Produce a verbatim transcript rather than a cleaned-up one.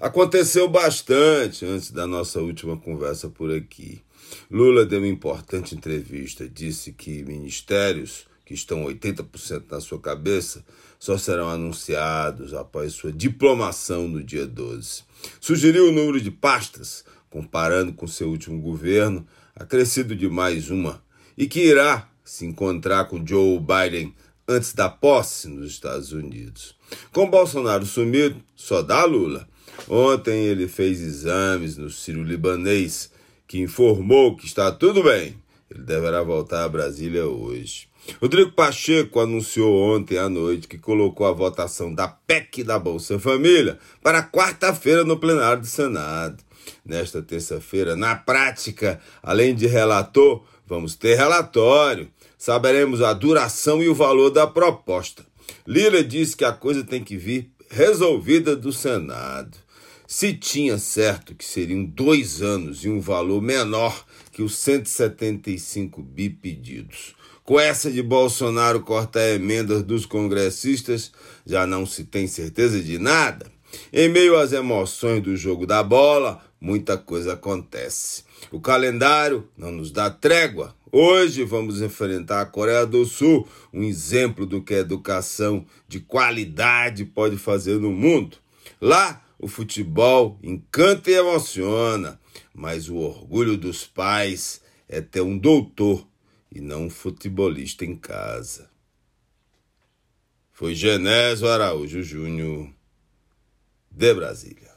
Aconteceu bastante antes da nossa última conversa por aqui. Lula deu uma importante entrevista, disse que ministérios que estão oitenta por cento na sua cabeça só serão anunciados após sua diplomação no dia doze. Sugeriu o número de pastas, comparando com seu último governo, acrescido de mais uma, e que irá se encontrar com Joe Biden antes da posse nos Estados Unidos. Com Bolsonaro sumido, só dá Lula. Ontem ele fez exames no Sírio-Libanês, que informou que está tudo bem. Ele deverá voltar a Brasília hoje. Rodrigo Pacheco anunciou ontem à noite que colocou a votação da P E C da Bolsa Família para quarta-feira no plenário do Senado. Nesta terça-feira, na prática, além de relator, vamos ter relatório. Saberemos a duração e o valor da proposta. Lira disse que a coisa tem que vir resolvida do Senado. Se tinha certo que seriam dois anos e um valor menor que os cento e setenta e cinco bi pedidos. Com essa de Bolsonaro cortar emendas dos congressistas, já não se tem certeza de nada. Em meio às emoções do jogo da bola, muita coisa acontece. O calendário não nos dá trégua. Hoje vamos enfrentar a Coreia do Sul, um exemplo do que a educação de qualidade pode fazer no mundo. Lá, o futebol encanta e emociona, mas o orgulho dos pais é ter um doutor e não um futebolista em casa. Foi Genésio Araújo Júnior, de Brasília.